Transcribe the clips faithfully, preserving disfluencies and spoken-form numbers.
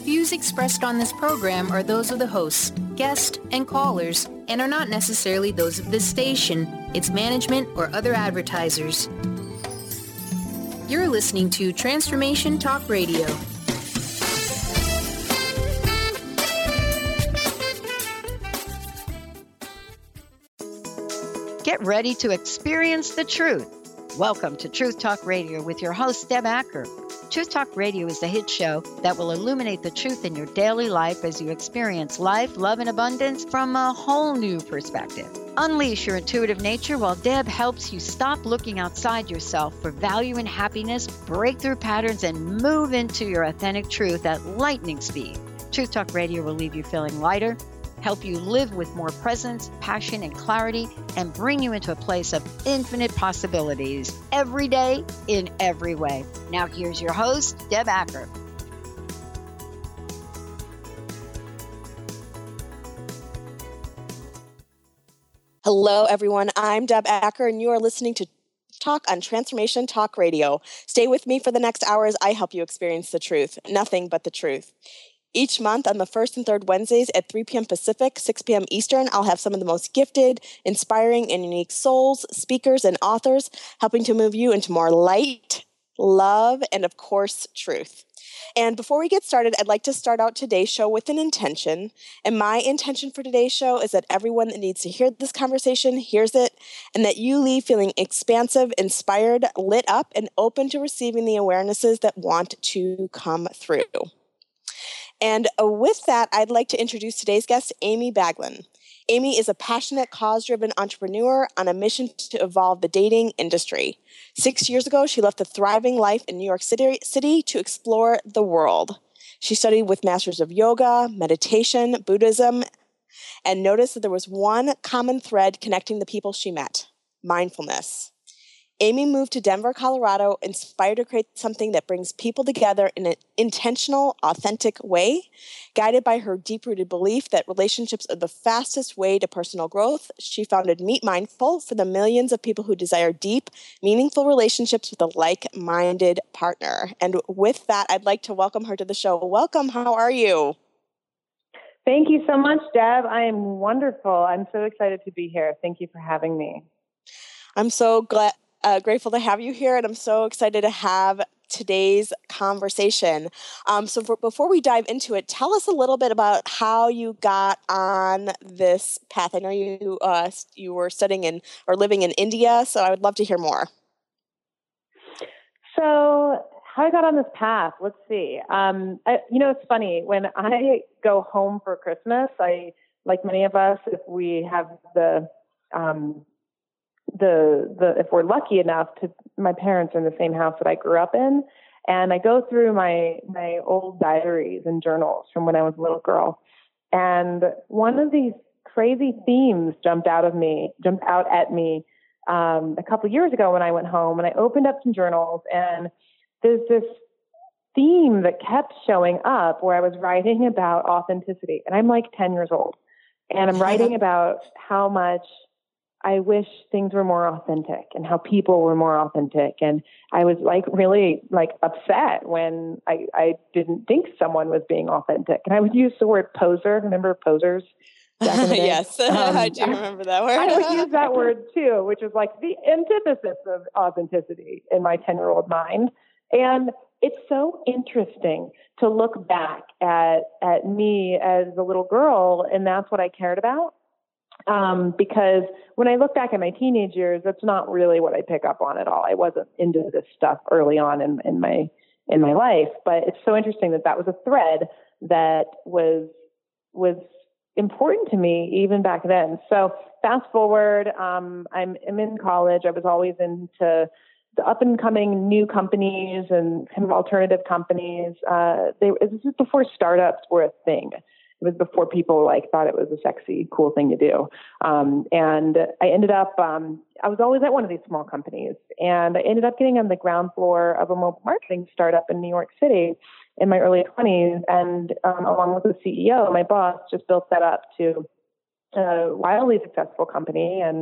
Views expressed on this program are those of the hosts, guests, and callers, and are not necessarily those of this station, its management, or other advertisers. You're listening to Transformation Talk Radio. Get ready to experience the truth. Welcome to Truth Talk Radio with your host, Deb Acker. Truth Talk Radio is the hit show that will illuminate the truth in your daily life as you experience life, love, and abundance from a whole new perspective. Unleash your intuitive nature while Deb helps you stop looking outside yourself for value and happiness, break through patterns, and move into your authentic truth at lightning speed. Truth Talk Radio will leave you feeling lighter, help you live with more presence, passion, and clarity, and bring you into a place of infinite possibilities every day in every way. Now here's your host, Deb Acker. Hello, everyone. I'm Deb Acker, and you are listening to Talk on Transformation Talk Radio. Stay with me for the next hour as I help you experience the truth, nothing but the truth. Each month on the first and third Wednesdays at three p.m. Pacific, six p.m. Eastern, I'll have some of the most gifted, inspiring, and unique souls, speakers, and authors helping to move you into more light, love, and of course, truth. And before we get started, I'd like to start out today's show with an intention. And my intention for today's show is that everyone that needs to hear this conversation hears it, and that you leave feeling expansive, inspired, lit up, and open to receiving the awarenesses that want to come through. And with that, I'd like to introduce today's guest, Amy Baglin. Amy is a passionate, cause-driven entrepreneur on a mission to evolve the dating industry. Six years ago, she left a thriving life in New York City, City to explore the world. She studied with masters of yoga, meditation, Buddhism, and noticed that there was one common thread connecting the people she met: mindfulness. Amy moved to Denver, Colorado, inspired to create something that brings people together in an intentional, authentic way. Guided by her deep-rooted belief that relationships are the fastest way to personal growth, she founded Meet Mindful for the millions of people who desire deep, meaningful relationships with a like-minded partner. And with that, I'd like to welcome her to the show. Welcome. How are you? Thank you so much, Deb. I am wonderful. I'm so excited to be here. Thank you for having me. I'm so glad. Uh, grateful to have you here, and I'm so excited to have today's conversation. Um, so for, before we dive into it, tell us a little bit about how you got on this path. I know you uh, you were studying in or living in India, so I would love to hear more. So how I got on this path, let's see. Um, I, you know, it's funny. When I go home for Christmas, I, like many of us, if we have the um, the, the, if we're lucky enough to, my parents are in the same house that I grew up in. And I go through my, my old diaries and journals from when I was a little girl. And one of these crazy themes jumped out of me, jumped out at me, um, a couple of years ago when I went home, and I opened up some journals, and there's this theme that kept showing up where I was writing about authenticity. And I'm like ten years old, and I'm writing about how much I wish things were more authentic and how people were more authentic. And I was like really like upset when I, I didn't think someone was being authentic. And I would use the word poser. Remember posers? Yes, um, I do remember that word. I would use that word too, which is like the antithesis of authenticity in my ten-year-old mind. And it's so interesting to look back at, at me as a little girl, and that's what I cared about. Um, because when I look back at my teenage years, that's not really what I pick up on at all. I wasn't into this stuff early on in, in my in my life, but it's so interesting that that was a thread that was was important to me even back then. So fast forward, um, I'm, I'm in college. I was always into the up and coming new companies and kind of alternative companies. Uh, they, this is before startups were a thing. It was before people like thought it was a sexy, cool thing to do. Um, and I ended up, um, I was always at one of these small companies, and I ended up getting on the ground floor of a mobile marketing startup in New York City in my early twenties. And um, along with the C E O, my boss just built that up to a wildly successful company. And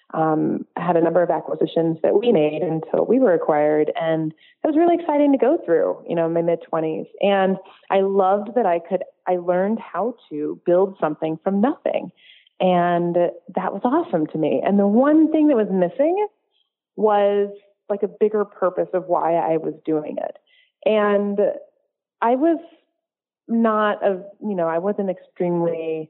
um, had a number of acquisitions that we made until we were acquired. And it was really exciting to go through, you know, my mid twenties. And I loved that I could, I learned how to build something from nothing. And that was awesome to me. And the one thing that was missing was like a bigger purpose of why I was doing it. And I was not a, you know, I wasn't extremely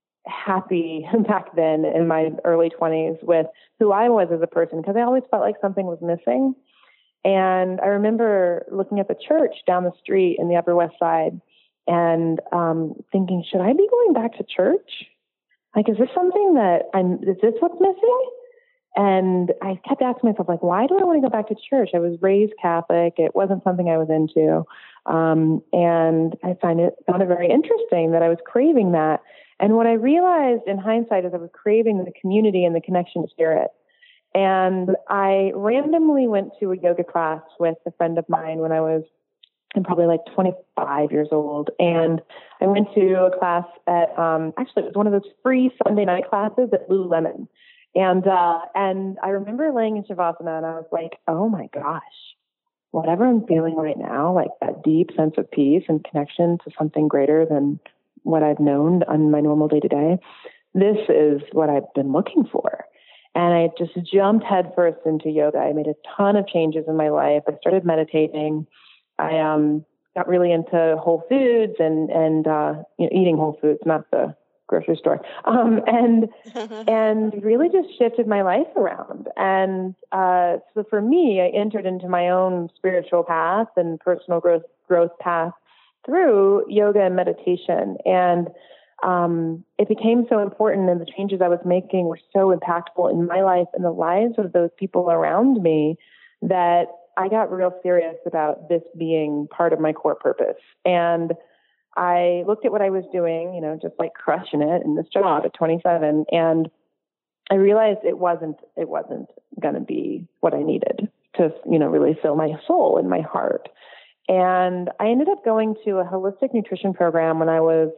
happy back then in my early twenties with who I was as a person, because I always felt like something was missing. And I remember looking at the church down the street in the Upper West Side and um, thinking, should I be going back to church? Like, is this something that I'm, is this what's missing? And I kept asking myself, like, why do I want to go back to church? I was raised Catholic. It wasn't something I was into. Um, and I find it, found it very interesting that I was craving that. And what I realized in hindsight is I was craving the community and the connection to spirit. And I randomly went to a yoga class with a friend of mine when I was I'm probably like twenty-five years old. And I went to a class at, um, actually it was one of those free Sunday night classes at Lululemon. And, uh, and I remember laying in Shavasana and I was like, oh my gosh, whatever I'm feeling right now, like that deep sense of peace and connection to something greater than what I've known on my normal day to day, this is what I've been looking for. And I just jumped headfirst into yoga. I made a ton of changes in my life. I started meditating. I um, got really into whole foods and, and uh, you know, eating whole foods, not the grocery store, um, and and really just shifted my life around. And uh, so for me, I entered into my own spiritual path and personal growth growth path through yoga and meditation. And um, it became so important, and the changes I was making were so impactful in my life and the lives of those people around me that I got real serious about this being part of my core purpose. And I looked at what I was doing, you know, just like crushing it in this job at twenty-seven. And I realized it wasn't, it wasn't going to be what I needed to, you know, really fill my soul and my heart. And I ended up going to a holistic nutrition program when I was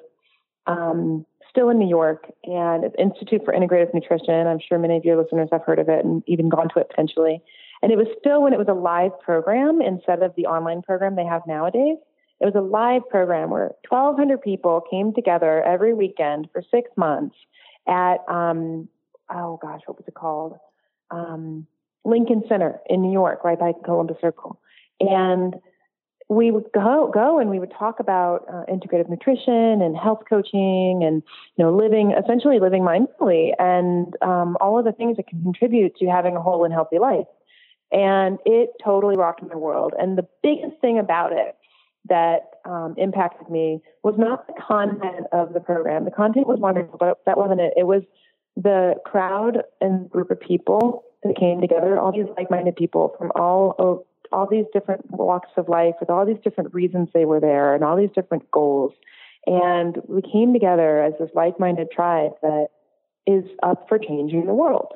um, still in New York, and it's Institute for Integrative Nutrition. I'm sure many of your listeners have heard of it and even gone to it potentially. And it was still when it was a live program instead of the online program they have nowadays. It was a live program where twelve hundred people came together every weekend for six months at, um, oh gosh, what was it called? Um, Lincoln Center in New York, right by Columbus Circle. And we would go, go and we would talk about uh, integrative nutrition and health coaching and, you know, living, essentially living mindfully and um, all of the things that can contribute to having a whole and healthy life. And it totally rocked my world. And the biggest thing about it that um, impacted me was not the content of the program. The content was wonderful, but that wasn't it. It was the crowd and group of people that came together, all these like-minded people from all all these different walks of life with all these different reasons they were there and all these different goals. And we came together as this like-minded tribe that is up for changing the world.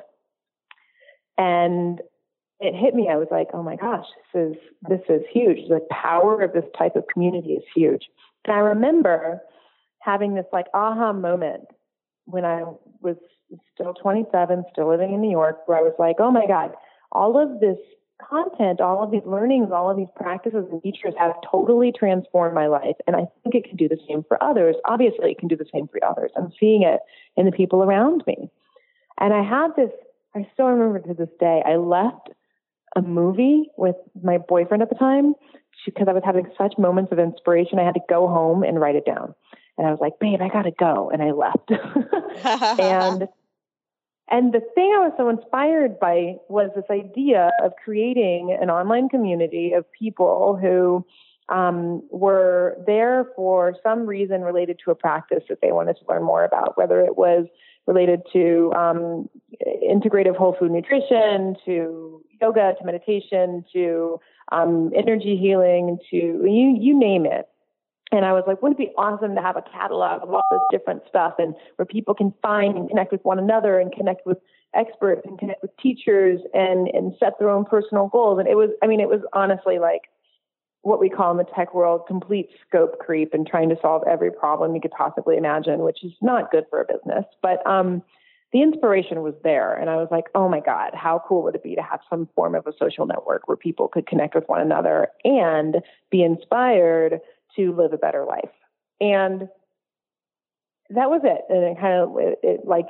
And it hit me. I was like, oh my gosh, this is, this is huge. The power of this type of community is huge. And I remember having this like aha moment when I was still twenty-seven, still living in New York, where I was like, oh my God, all of this content, all of these learnings, all of these practices and features have totally transformed my life. And I think it can do the same for others. Obviously, it can do the same for others. I'm seeing it in the people around me. And I had this, I still remember to this day, I left a movie with my boyfriend at the time because I was having such moments of inspiration. I had to go home and write it down. And I was like, babe, I got to go. And I left. and And the thing I was so inspired by was this idea of creating an online community of people who um, were there for some reason related to a practice that they wanted to learn more about, whether it was related to um, integrative whole food nutrition, to yoga, to meditation, to um, energy healing, to you, you name it. And I was like, wouldn't it be awesome to have a catalog of all this different stuff and where people can find and connect with one another and connect with experts and connect with teachers and, and set their own personal goals. And it was, I mean, it was honestly like what we call in the tech world, complete scope creep and trying to solve every problem you could possibly imagine, which is not good for a business. But um, the inspiration was there. And I was like, oh my God, how cool would it be to have some form of a social network where people could connect with one another and be inspired to live a better life. And that was it. And it kind of, it, it like,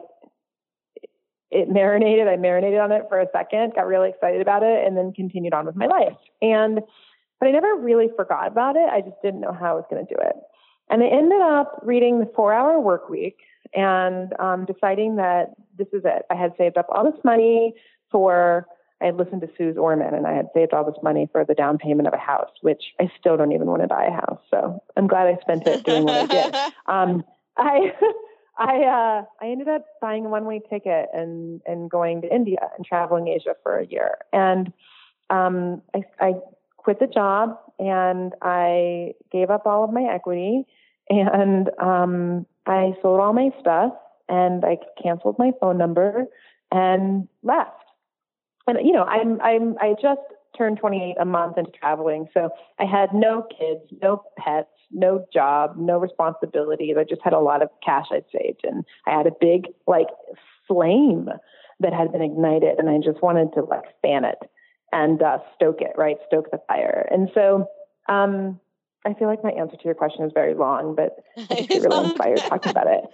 it marinated. I marinated on it for a second, got really excited about it, and then continued on with my life. And, but I never really forgot about it. I just didn't know how I was going to do it. And I ended up reading the four hour work week and um, deciding that this is it. I had saved up all this money for, I had listened to Suze Orman, and I had saved all this money for the down payment of a house, which I still don't even want to buy a house. So I'm glad I spent it doing what I did. Um, I, I, uh, I ended up buying a one-way ticket and, and going to India and traveling Asia for a year. And um, I, I quit the job and I gave up all of my equity, and um, I sold all my stuff, and I canceled my phone number and left. And, you know, I'm, I'm, I just turned twenty-eight a month into traveling. So I had no kids, no pets, no job, no responsibilities. I just had a lot of cash I'd saved, and I had a big like flame that had been ignited, and I just wanted to like fan it and uh, stoke it, right? Stoke the fire. And so, um, I feel like my answer to your question is very long, but I just get really inspired talking about it.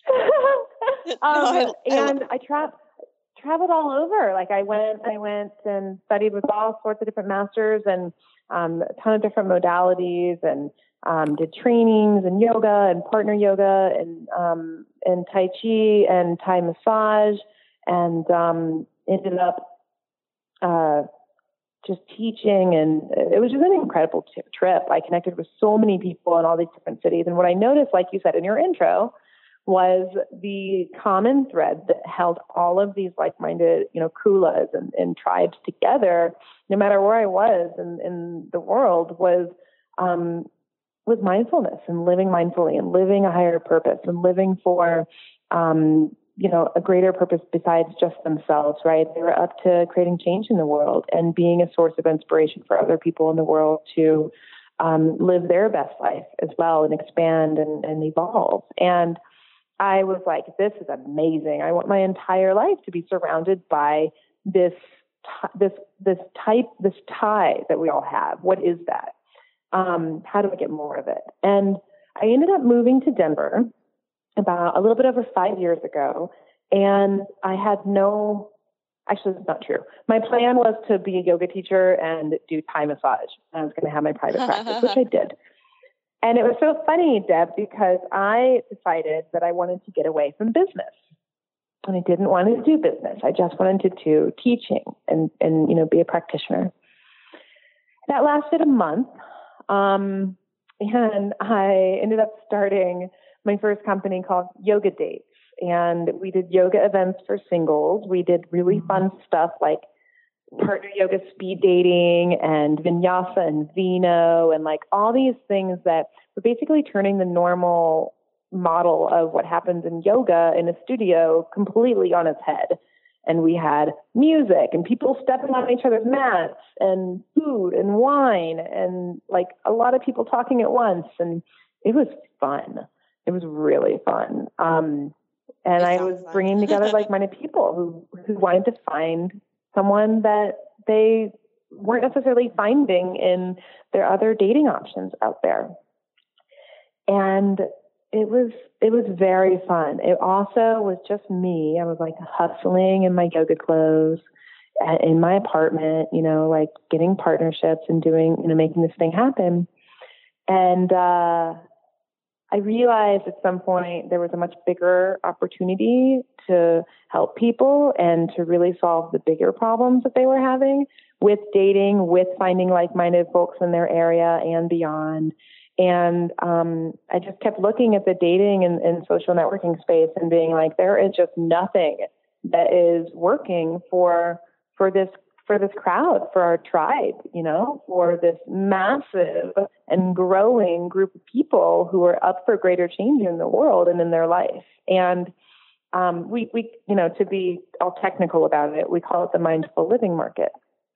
um, no, I, and I, I tra- traveled all over. Like I went, I went and studied with all sorts of different masters and um, a ton of different modalities, and um, did trainings and yoga and partner yoga and um, and Tai Chi and Thai massage, and um, ended up uh, just teaching, and it was just an incredible t- trip. I connected with so many people in all these different cities. And what I noticed, like you said in your intro, was the common thread that held all of these like-minded, you know, kulas and, and tribes together, no matter where I was in, in the world, was, um, was mindfulness and living mindfully and living a higher purpose and living for, um, you know, a greater purpose besides just themselves, right? They were up to creating change in the world and being a source of inspiration for other people in the world to um, live their best life as well and expand and, and evolve. And I was like, this is amazing. I want my entire life to be surrounded by this, this, this type, this tie that we all have. What is that? Um, how do I get more of it? And I ended up moving to Denver about a little bit over five years ago. And I had no, actually, it's not true. My plan was to be a yoga teacher and do Thai massage. I was going to have my private practice, which I did. And it was so funny, Deb, because I decided that I wanted to get away from business. And I didn't want to do business. I just wanted to do teaching and, and you know, be a practitioner. That lasted a month. Um, and I ended up starting my first company called Yoga Dates. And we did yoga events for singles. We did really fun stuff like partner yoga speed dating and vinyasa and vino and like all these things that were basically turning the normal model of what happens in yoga in a studio completely on its head. And we had music and people stepping on each other's mats and food and wine and like a lot of people talking at once. And it was fun. It was really fun. Um, and I was fun. bringing together like-minded people who, who wanted to find someone that they weren't necessarily finding in their other dating options out there. And it was, it was very fun. It also was just me. I was like hustling in my yoga clothes in my apartment, you know, like getting partnerships and doing, you know, making this thing happen. And, uh, I realized at some point there was a much bigger opportunity to help people and to really solve the bigger problems that they were having with dating, with finding like-minded folks in their area and beyond. And um, I just kept looking at the dating and, and social networking space and being like, there is just nothing that is working for for this for this crowd, for our tribe, you know, for this massive and growing group of people who are up for greater change in the world and in their life. And um, we, we, you know, to be all technical about it, we call it the mindful living market.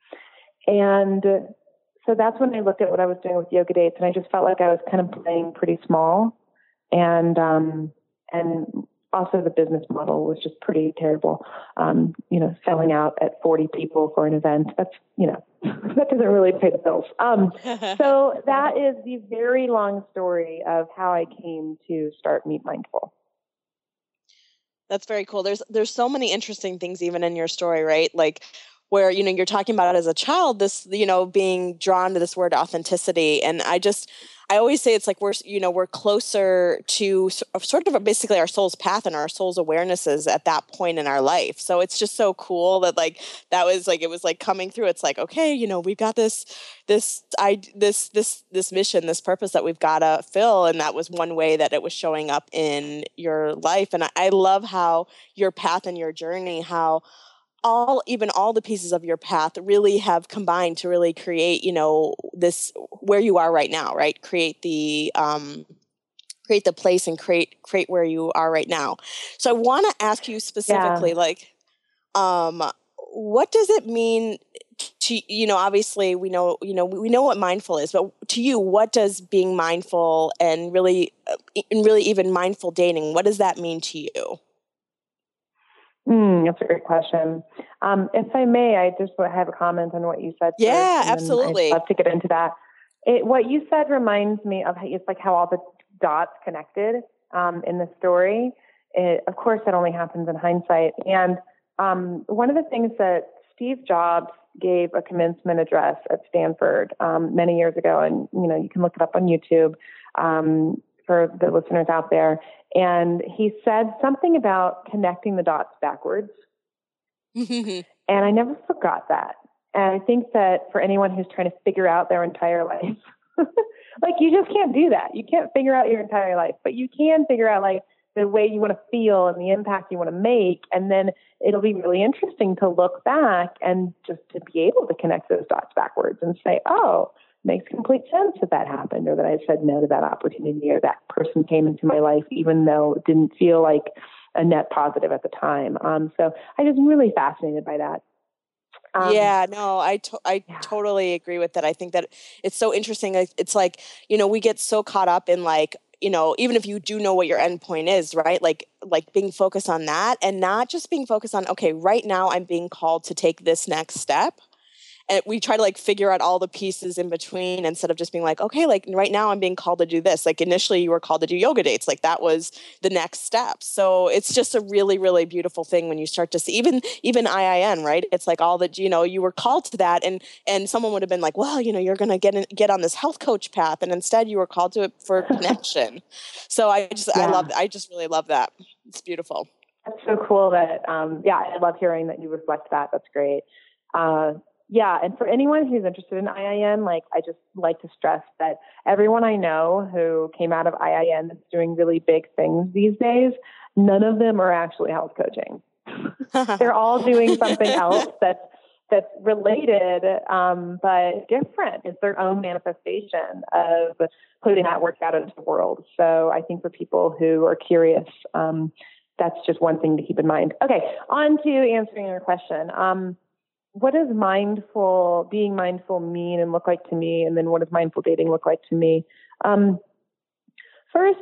And so that's when I looked at what I was doing with Yoga Dates, and I just felt like I was kind of playing pretty small. And um, and also the business model was just pretty terrible. Um, you know, selling out at forty people for an event, that's, you know, that doesn't really pay the bills. Um, so that is the very long story of how I came to start Meet Mindful. That's very cool. There's there's so many interesting things even in your story, right? Like where, you know, you're talking about it as a child, this, you know, being drawn to this word authenticity. And I just, I always say it's like we're, you know, we're closer to sort of basically our soul's path and our soul's awarenesses at that point in our life. So it's just so cool that like, that was like, it was like coming through. It's like, okay, you know, we've got this, this, I, this, this, this mission, this purpose that we've got to fill. And that was one way that it was showing up in your life. And I, I love how your path and your journey, how all, even all the pieces of your path really have combined to really create, you know, this, where you are right now, right? Create the, um, create the place and create, create where you are right now. So I want to ask you specifically, yeah. like, um, what does it mean to, you know, obviously we know, you know, we know what mindful is, but to you, what does being mindful and really, and really even mindful dating, what does that mean to you? Mm, that's a great question. Um, if I may, I just have a comment on what you said. Yeah, first, and absolutely. I'd love to get into that. It, what you said reminds me of, it's like how all the dots connected um, in the story. It, of course, that only happens in hindsight. And um, one of the things that Steve Jobs gave a commencement address at Stanford um, many years ago, and you know you can look it up on YouTube um, for the listeners out there. And he said something about connecting the dots backwards. And I never forgot that. And I think that for anyone who's trying to figure out their entire life, like you just can't do that. You can't figure out your entire life, but you can figure out like the way you want to feel and the impact you want to make. And then it'll be really interesting to look back and just to be able to connect those dots backwards and say, oh, makes complete sense that that happened, or that I said no to that opportunity, or that person came into my life, even though it didn't feel like a net positive at the time. Um, so I was really fascinated by that. Um, yeah, no, I, to- I yeah. totally agree with that. I think that it's so interesting. It's like, you know, we get so caught up in like, you know, even if you do know what your end point is, right? Like, like being focused on that and not just being focused on, okay, right now I'm being called to take this next step. And we try to like figure out all the pieces in between instead of just being like, okay, like right now I'm being called to do this. Like initially you were called to do yoga dates. Like that was the next step. So it's just a really, really beautiful thing when you start to see even, even I I N, right? It's like all that, you know, you were called to that and, and someone would have been like, well, you know, you're going to get in, get on this health coach path. And instead you were called to it for connection. So I just, yeah. I love, I just really love that. It's beautiful. That's so cool that, um, yeah, I love hearing that you reflect that. That's great. Uh, Yeah. And for anyone who's interested in I I N, like, I just like to stress that everyone I know who came out of I I N that's doing really big things these days, none of them are actually health coaching. They're all doing something else that's, that's related, um, but different. It's their own manifestation of putting that work out into the world. So I think for people who are curious, um, that's just one thing to keep in mind. Okay. On to answering your question. Um, What does mindful, being mindful mean and look like to me? And then what does mindful dating look like to me? Um, first,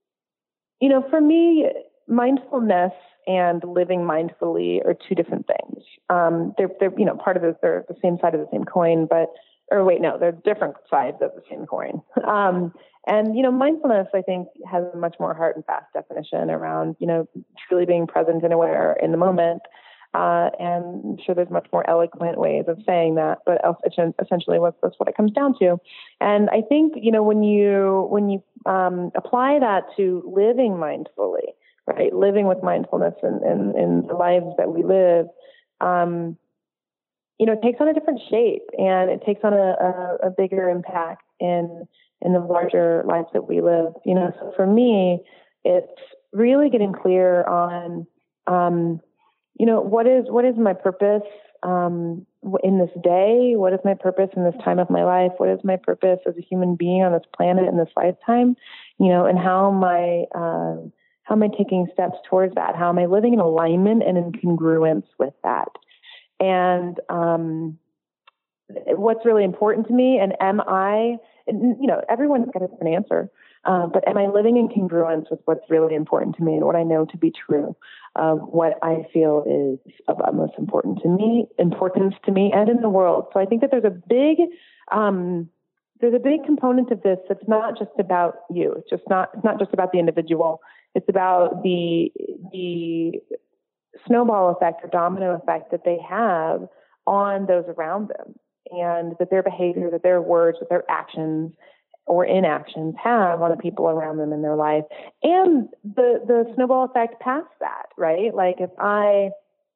you know, for me, mindfulness and living mindfully are two different things. Um, they're, they're, you know, part of the, they're the same side of the same coin, but, or wait, no, they're different sides of the same coin. Um, and, you know, mindfulness, I think, has a much more hard and fast definition around, you know, truly being present and aware in the moment. Uh, and I'm sure there's much more eloquent ways of saying that, but essentially what, that's what it comes down to. And I think, you know, when you, when you um, apply that to living mindfully, right, living with mindfulness in, in, in the lives that we live, um, you know, it takes on a different shape and it takes on a, a, a bigger impact in, in the larger lives that we live. You know, so for me, it's really getting clear on, um, you know, what is, what is my purpose, um, in this day? What is my purpose in this time of my life? What is my purpose as a human being on this planet in this lifetime? You know, and how am I, uh, how am I taking steps towards that? How am I living in alignment and in congruence with that? And, um, what's really important to me, and am I, and, you know, everyone's got a different answer. Uh, but am I living in congruence with what's really important to me and what I know to be true? Um, what I feel is of utmost important to me, importance to me, and in the world. So I think that there's a big, um, there's a big component of this that's not just about you. It's just not. It's not just about the individual. It's about the the snowball effect or domino effect that they have on those around them, and that their behavior, that their words, that their actions or inactions have on the people around them in their life, and the the snowball effect past that, right? Like if I,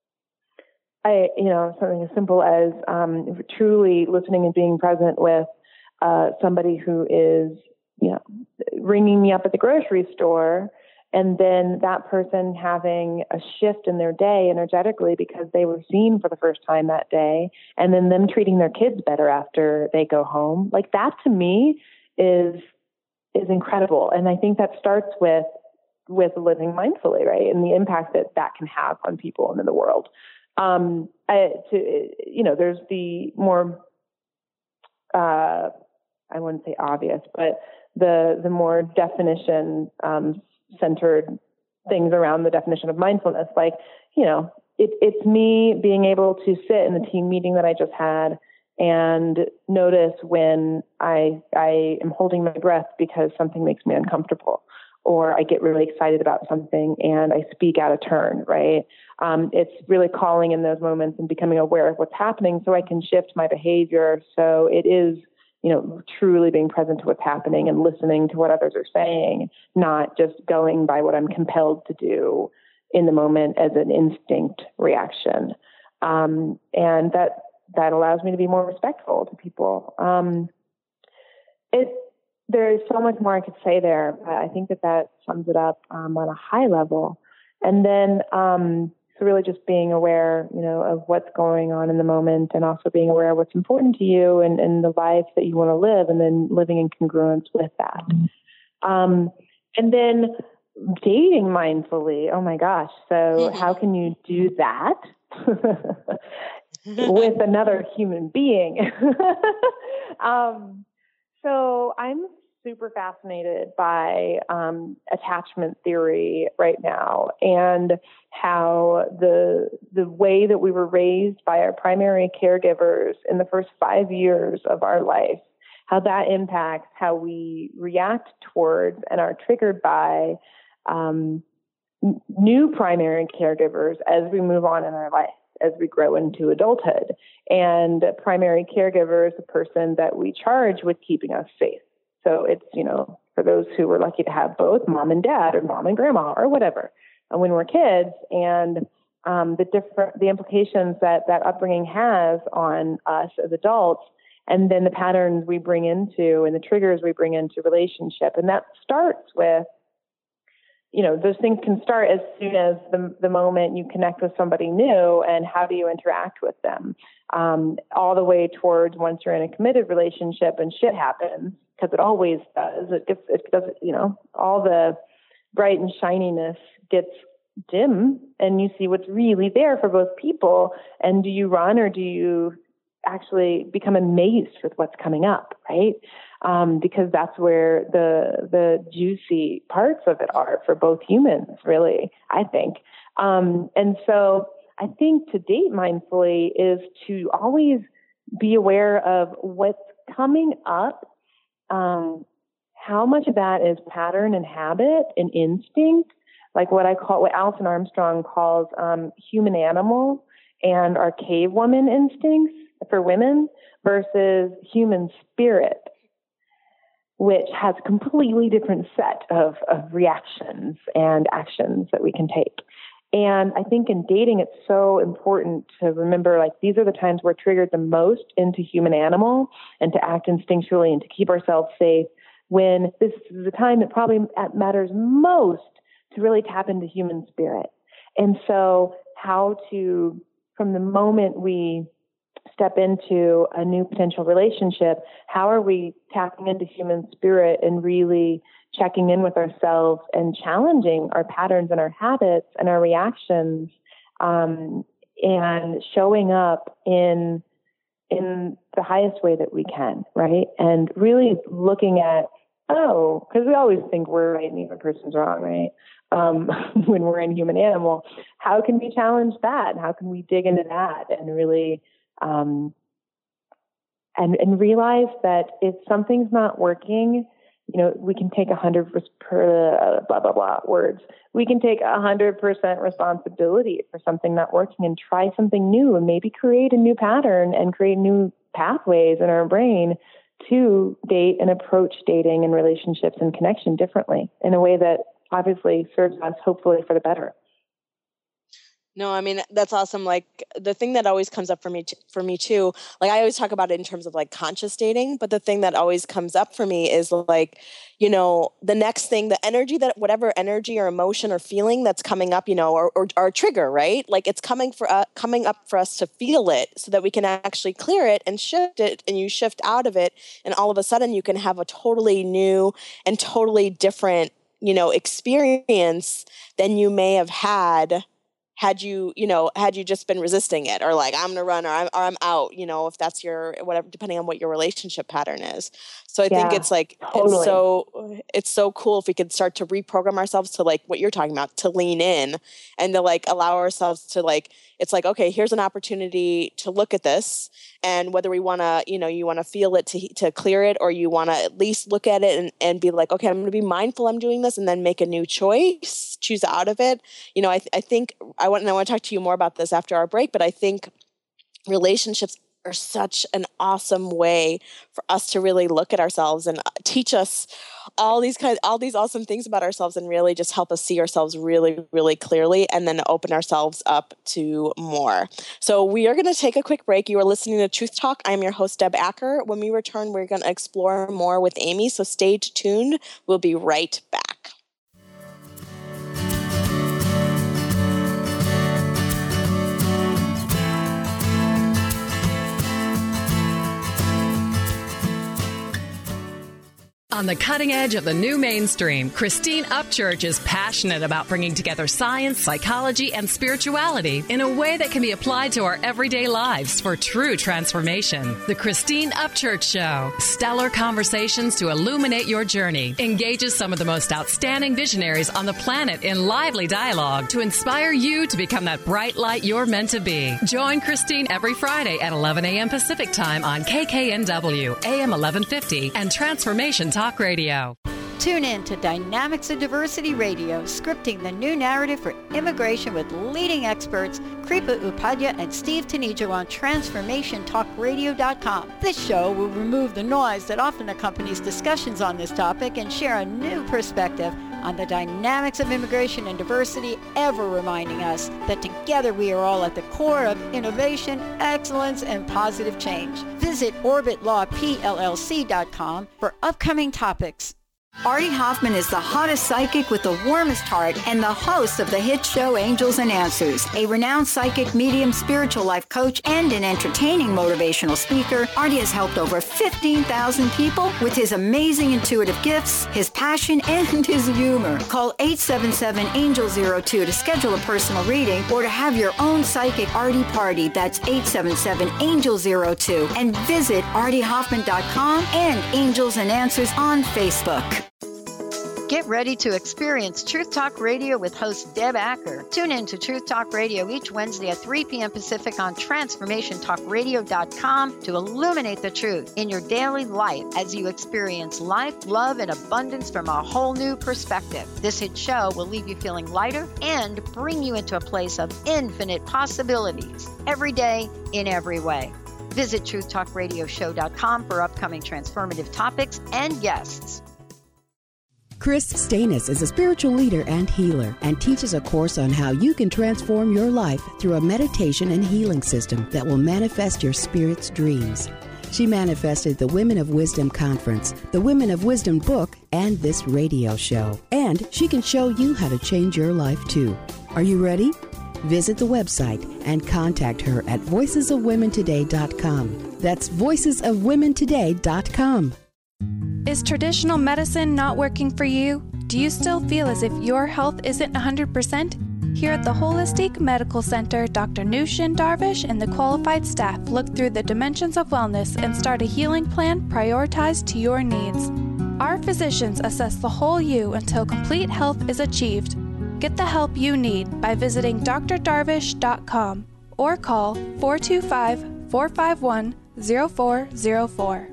I you know, something as simple as um, truly listening and being present with uh, somebody who is, you know, ringing me up at the grocery store, and then that person having a shift in their day energetically because they were seen for the first time that day, and then them treating their kids better after they go home. Like that to me is is incredible. And I think that starts with with living mindfully, right? And the impact that that can have on people and in the world. Um, I, to, you know, there's the more, uh, I wouldn't say obvious, but the the more definition um, centered things around the definition of mindfulness. Like, you know, it, it's me being able to sit in the team meeting that I just had and notice when I I am holding my breath because something makes me uncomfortable, or I get really excited about something and I speak out of turn, right? Um, it's really calling in those moments and becoming aware of what's happening so I can shift my behavior. So it is, you know, truly being present to what's happening and listening to what others are saying, not just going by what I'm compelled to do in the moment as an instinct reaction. Um, and that that allows me to be more respectful to people. Um, it there is so much more I could say there, but I think that that sums it up um, on a high level. And then um, so really just being aware, you know, of what's going on in the moment, and also being aware of what's important to you and, and the life that you want to live, and then living in congruence with that. Um, and then dating mindfully. Oh my gosh. So how can you do that with another human being? um, so I'm super fascinated by um, attachment theory right now, and how the the way that we were raised by our primary caregivers in the first five years of our life, how that impacts how we react towards and are triggered by um, n- new primary caregivers as we move on in our life, as we grow into adulthood. And primary caregiver is the person that we charge with keeping us safe. So it's, you know, for those who were lucky to have both mom and dad or mom and grandma or whatever, and when we're kids, and um, the different, the implications that that upbringing has on us as adults, and then the patterns we bring into and the triggers we bring into relationship. And that starts with, you know, those things can start as soon as the, the moment you connect with somebody new, and how do you interact with them, um, all the way towards once you're in a committed relationship and shit happens, because it always does. It gets, it does, you know, all the bright and shininess gets dim, and you see what's really there for both people. And do you run, or do you actually become amazed with what's coming up, right? Um, because that's where the the juicy parts of it are for both humans, really, I think. Um, and so I think to date mindfully is to always be aware of what's coming up, um, how much of that is pattern and habit and instinct, like what I call, what Alison Armstrong calls um, human animal and our cave woman instincts for women, versus human spirit, which has a completely different set of, of reactions and actions that we can take. And I think in dating, it's so important to remember, like, these are the times we're triggered the most into human animal and to act instinctually and to keep ourselves safe, when this is the time that probably matters most to really tap into human spirit. And so how to, from the moment we step into a new potential relationship, how are we tapping into human spirit and really checking in with ourselves and challenging our patterns and our habits and our reactions, um, and showing up in in the highest way that we can, right? And really looking at oh, because we always think we're right and the other person's wrong, right? Um, when we're in human animal, how can we challenge that? How can we dig into that and really, um, and, and realize that if something's not working, you know, we can take a hundred per blah, blah, blah words. We can take a hundred percent responsibility for something not working and try something new and maybe create a new pattern and create new pathways in our brain to date and approach dating and relationships and connection differently in a way that obviously serves us hopefully for the better. No, I mean, that's awesome. Like the thing that always comes up for me, t- for me too, like I always talk about it in terms of like conscious dating, but the thing that always comes up for me is like, you know, the next thing, the energy that whatever energy or emotion or feeling that's coming up, you know, or, or, or trigger, right? Like it's coming for uh, coming up for us to feel it so that we can actually clear it and shift it, and you shift out of it. And all of a sudden you can have a totally new and totally different, you know, experience than you may have had had you, you know, had you just been resisting it, or like, I'm going to run, or I'm, or I'm out, you know, if that's your, whatever, depending on what your relationship pattern is. So I yeah, think it's like, totally. it's so, it's so cool if we could start to reprogram ourselves to like what you're talking about, to lean in and to like allow ourselves to like, it's like, okay, here's an opportunity to look at this. And whether we want to, you know, you want to feel it to to clear it, or you want to at least look at it and, and be like, okay, I'm going to be mindful I'm doing this, and then make a new choice, choose out of it. You know, I th- I think I want, and I want to talk to you more about this after our break, but I think relationships are such an awesome way for us to really look at ourselves and teach us all these kinds, all these awesome things about ourselves, and really just help us see ourselves really, really clearly, and then open ourselves up to more. So we are going to take a quick break. You are listening to Truth Talk. I'm your host, Deb Acker. When we return, we're going to explore more with Amy. So stay tuned. We'll be right back. On the cutting edge of the new mainstream, Christine Upchurch is passionate about bringing together science, psychology, and spirituality in a way that can be applied to our everyday lives for true transformation. The Christine Upchurch Show, stellar conversations to illuminate your journey, engages some of the most outstanding visionaries on the planet in lively dialogue to inspire you to become that bright light you're meant to be. Join Christine every Friday at eleven a.m. Pacific Time on K K N W, A M eleven fifty, and Transformation Talk Radio. Tune in to Dynamics of Diversity Radio, scripting the new narrative for immigration with leading experts Kripa Upadhyaya and Steve Tanijo on transformation talk radio dot com. This show will remove the noise that often accompanies discussions on this topic and share a new perspective on the dynamics of immigration and diversity, ever reminding us that together we are all at the core of innovation, excellence, and positive change. Visit orbit law p l l c dot com for upcoming topics. Artie Hoffman is the hottest psychic with the warmest heart and the host of the hit show Angels and Answers. A renowned psychic, medium, spiritual life coach, and an entertaining motivational speaker, Artie has helped over fifteen thousand people with his amazing intuitive gifts, his passion, and his humor. Call eight seven seven, angel zero two to schedule a personal reading or to have your own psychic Artie party. That's eight seven seven, angel zero two. And visit artie hoffman dot com and Angels and Answers on Facebook. Get ready to experience Truth Talk Radio with host Deb Acker. Tune in to Truth Talk Radio each Wednesday at three p.m. Pacific on transformation talk radio dot com to illuminate the truth in your daily life as you experience life, love, and abundance from a whole new perspective. This hit show will leave you feeling lighter and bring you into a place of infinite possibilities every day in every way. Visit truth talk radio show dot com for upcoming transformative topics and guests. Chris Stanis is a spiritual leader and healer and teaches a course on how you can transform your life through a meditation and healing system that will manifest your spirit's dreams. She manifested the Women of Wisdom Conference, the Women of Wisdom book, and this radio show. And she can show you how to change your life too. Are you ready? Visit the website and contact her at voices of women today dot com. That's voices of women today dot com. Is traditional medicine not working for you? Do you still feel as if your health isn't one hundred percent? Here at the Holistic Medical Center, Doctor Nushin Darvish and the qualified staff look through the dimensions of wellness and start a healing plan prioritized to your needs. Our physicians assess the whole you until complete health is achieved. Get the help you need by visiting d r darvish dot com or call four two five, four five one, zero four zero four.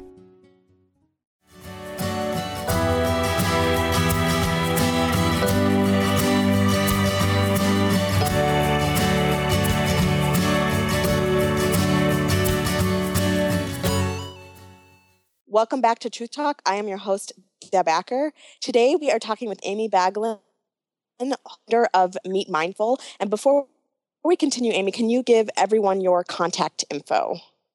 Welcome back to Truth Talk. I am your host, Deb Acker. Today we are talking with Amy Baglin, founder of Meet Mindful. And before we continue, Amy, can you give everyone your contact info?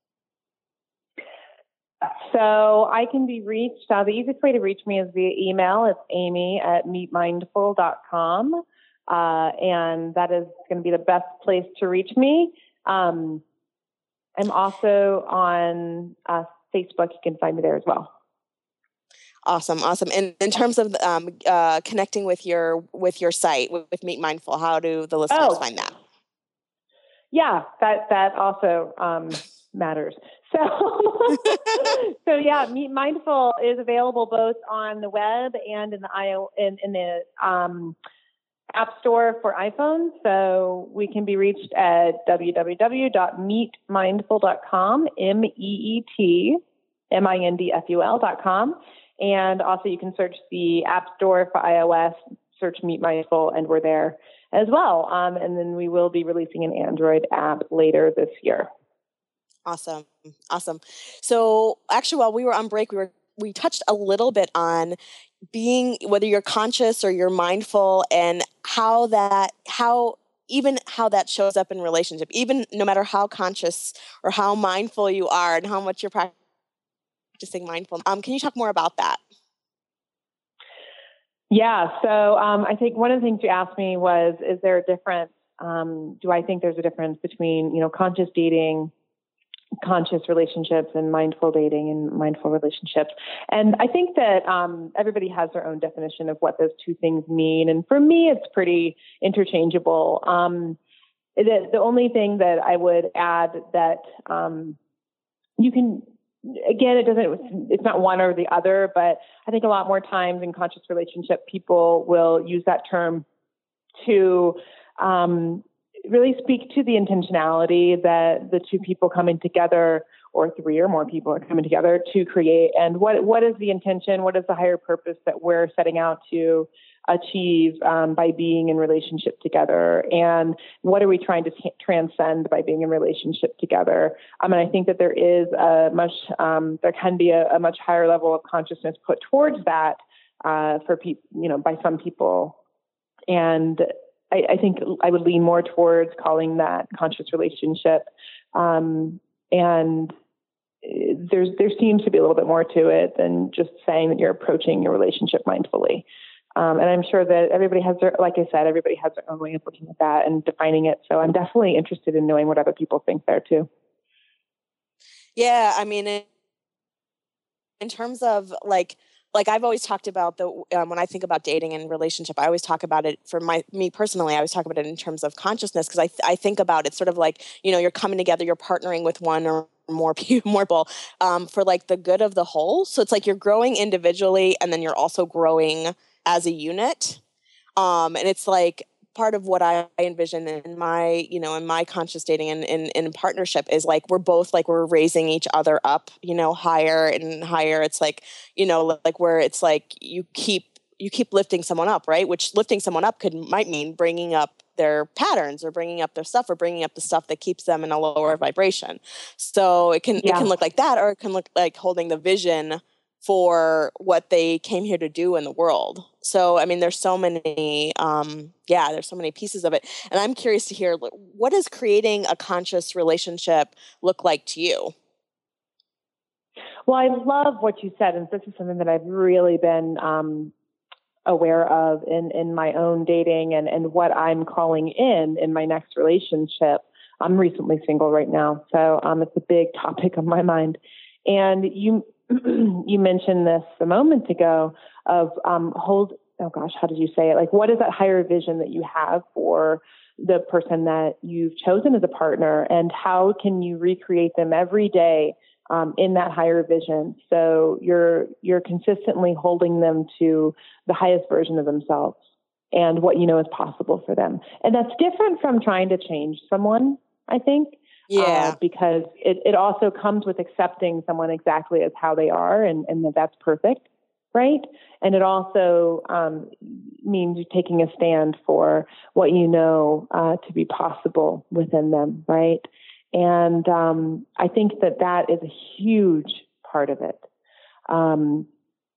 So I can be reached, uh, the easiest way to reach me is via email. It's amy at meet mindful dot com. Uh, and that is going to be the best place to reach me. Um, I'm also on uh, Facebook. You can find me there as well. Awesome, awesome. And in terms of um, uh, connecting with your with your site, with, with Meet Mindful, how do the listeners oh. find that? Yeah, that that also um, matters. So, so yeah, Meet Mindful is available both on the web and in the I O in, in the um, App Store for iPhone. So we can be reached at w w w dot meet mindful dot com, M E E T M I N D F U L dot com. And also you can search the App Store for iOS, search Meet Mindful, and we're there as well. Um, and then we will be releasing an Android app later this year. Awesome. Awesome. So actually, while we were on break, we were we touched a little bit on being, whether you're conscious or you're mindful, and how that, how even how that shows up in relationship, even no matter how conscious or how mindful you are and how much you're practicing mindfulness. Um, can you talk more about that? Yeah. So um, I think one of the things you asked me was, is there a difference? Um, do I think there's a difference between, you know, conscious dating, conscious relationships, and mindful dating and mindful relationships? And I think that um, everybody has their own definition of what those two things mean. And for me, it's pretty interchangeable. Um, the, the only thing that I would add that um, you can, again, it doesn't, it's not one or the other, but I think a lot more times in conscious relationship, people will use that term to um, really speak to the intentionality that the two people coming together, or three or more people are coming together to create. And what what is the intention? What is the higher purpose that we're setting out to achieve um, by being in relationship together? And what are we trying to t- transcend by being in relationship together? I mean, I think that there is a much, um, there can be a, a much higher level of consciousness put towards that uh, for people, you know, by some people. And I, I think I would lean more towards calling that conscious relationship. Um, and there's, there seems to be a little bit more to it than just saying that you're approaching your relationship mindfully. Um, and I'm sure that everybody has their, like I said, everybody has their own way of looking at that and defining it. So I'm definitely interested in knowing what other people think there too. Yeah. I mean, in, in terms of like, like I've always talked about the, um, when I think about dating and relationship, I always talk about it for my, me personally, I always talk about it in terms of consciousness. Cause I, th- I think about it sort of like, you know, you're coming together, you're partnering with one or more people, more people, um, for like the good of the whole. So it's like you're growing individually and then you're also growing as a unit. Um, and it's like part of what I envision in my, you know, in my conscious dating and in, in partnership is like, we're both like, we're raising each other up, you know, higher and higher. It's like, you know, like where it's like, you keep, you keep lifting someone up, right? Which lifting someone up could, might mean bringing up their patterns or bringing up their stuff or bringing up the stuff that keeps them in a lower vibration. So it can, yeah. it can look like that, or it can look like holding the vision for what they came here to do in the world. So, I mean, there's so many, um, yeah, there's so many pieces of it. And I'm curious to hear, what does creating a conscious relationship look like to you? Well, I love what you said. And this is something that I've really been um, aware of in, in my own dating and, and what I'm calling in in my next relationship. I'm recently single right now, so um, it's a big topic on my mind. And you you mentioned this a moment ago of um, hold, oh gosh, how did you say it? Like, what is that higher vision that you have for the person that you've chosen as a partner, and how can you recreate them every day um, in that higher vision. So you're you're consistently holding them to the highest version of themselves and what you know is possible for them. And that's different from trying to change someone, I think. Yeah. Uh, because it, it also comes with accepting someone exactly as how they are and, and that that's perfect, right? And it also um, means taking a stand for what you know uh, to be possible within them, right? And um, I think that that is a huge part of it. Um,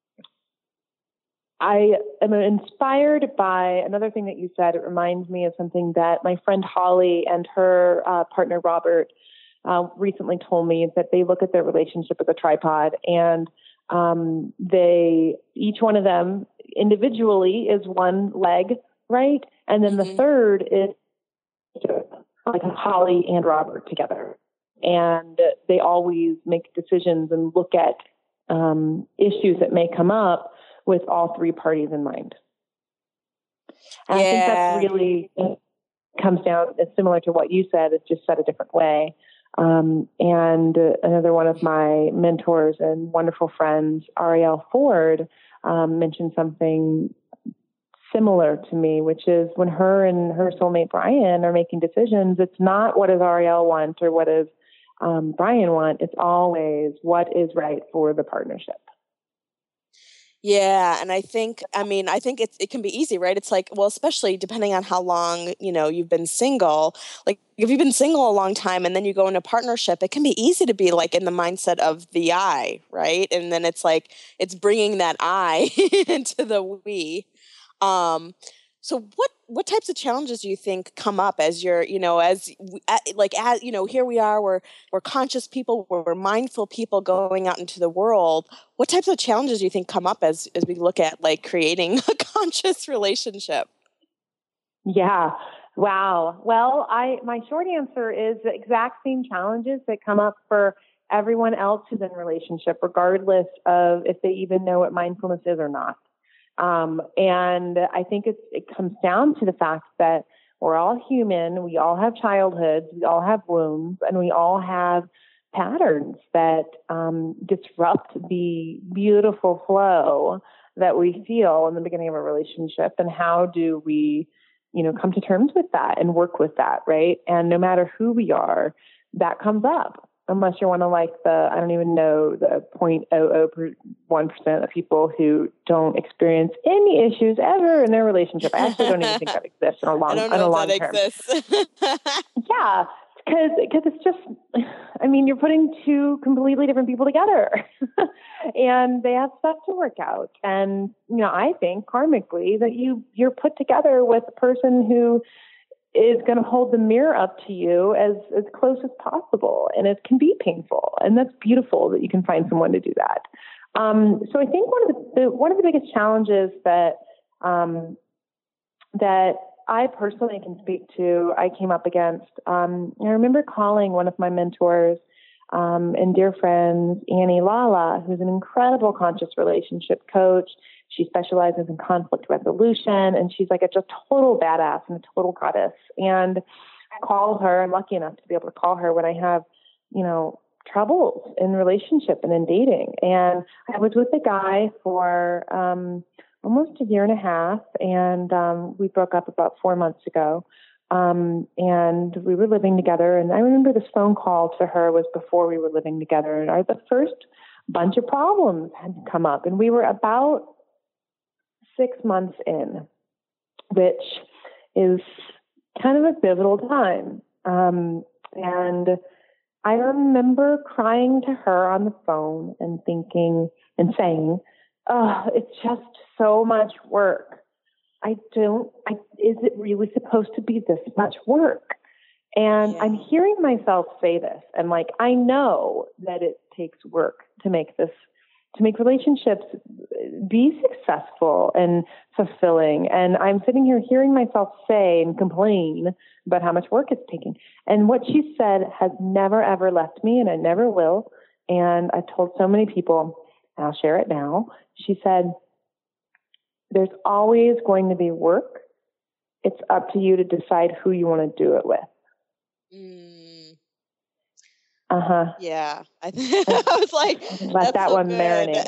I am inspired by another thing that you said. It reminds me of something that my friend Holly and her uh, partner Robert uh, recently told me, that they look at their relationship as a tripod, and um, they, each one of them individually is one leg, right? And then Mm-hmm. the third is like Holly and Robert together. And they always make decisions and look at um, issues that may come up with all three parties in mind. And yeah. I think that's really, it comes down, it's similar to what you said, it's just said a different way. Um, and uh, another one of my mentors and wonderful friends, Arielle Ford, um, mentioned something similar to me, which is when her and her soulmate Brian are making decisions, it's not what does Arielle want or what does um, Brian want. It's always what is right for the partnership. Yeah. And I think, I mean, I think it's, it can be easy, right? It's like, well, especially depending on how long, you know, you've been single, like if you've been single a long time and then you go into partnership, it can be easy to be like in the mindset of the I, right? And then it's like, it's bringing that I into the we. Um, so what, what types of challenges do you think come up as you're, you know, as like, as, you know, here we are, we're, we're conscious people, we're, we're mindful people going out into the world. What types of challenges do you think come up as, as we look at like creating a conscious relationship? Yeah. Wow. Well, I, my short answer is the exact same challenges that come up for everyone else who's in a relationship, regardless of if they even know what mindfulness is or not. Um, and I think it's, it comes down to the fact that we're all human. We all have childhoods. We all have wounds, and we all have patterns that um, disrupt the beautiful flow that we feel in the beginning of a relationship. And how do we, you know, come to terms with that and work with that, right? And no matter who we are, that comes up. Unless you're one of like the, I don't even know, the zero point zero zero one percent of people who don't experience any issues ever in their relationship. I actually don't even think that exists in a long, I don't know in a if long that term. exists. Yeah, because because it's just, I mean, you're putting two completely different people together, and they have stuff to work out. And you know, I think karmically that you you're put together with a person who is going to hold the mirror up to you as, as close as possible. And it can be painful. And that's beautiful that you can find someone to do that. Um, so I think one of the, the, one of the biggest challenges that, um, that I personally can speak to, I came up against, um, I remember calling one of my mentors, um, and dear friends, Annie Lala, who's an incredible conscious relationship coach. She specializes in conflict resolution, and she's like a just total badass and a total goddess. And I call her, I'm lucky enough to be able to call her when I have, you know, troubles in relationship and in dating. And I was with a guy for um, almost a year and a half, and um, we broke up about four months ago. Um, and we were living together. And I remember this phone call to her was before we were living together. And our, the first bunch of problems had come up, and we were about six months in, which is kind of a pivotal time. Um, and I remember crying to her on the phone and thinking and saying, oh, it's just so much work. I don't, I, is it really supposed to be this much work? And yeah. I'm hearing myself say this, and like, I know that it takes work to make this to make relationships be successful and fulfilling. And I'm sitting here hearing myself say and complain about how much work it's taking. And what she said has never, ever left me, and it never will. And I've told so many people, and I'll share it now. She said, there's always going to be work. It's up to you to decide who you want to do it with. Mm. Uh-huh. Yeah. I, th- I was like, let that so one good. marinate.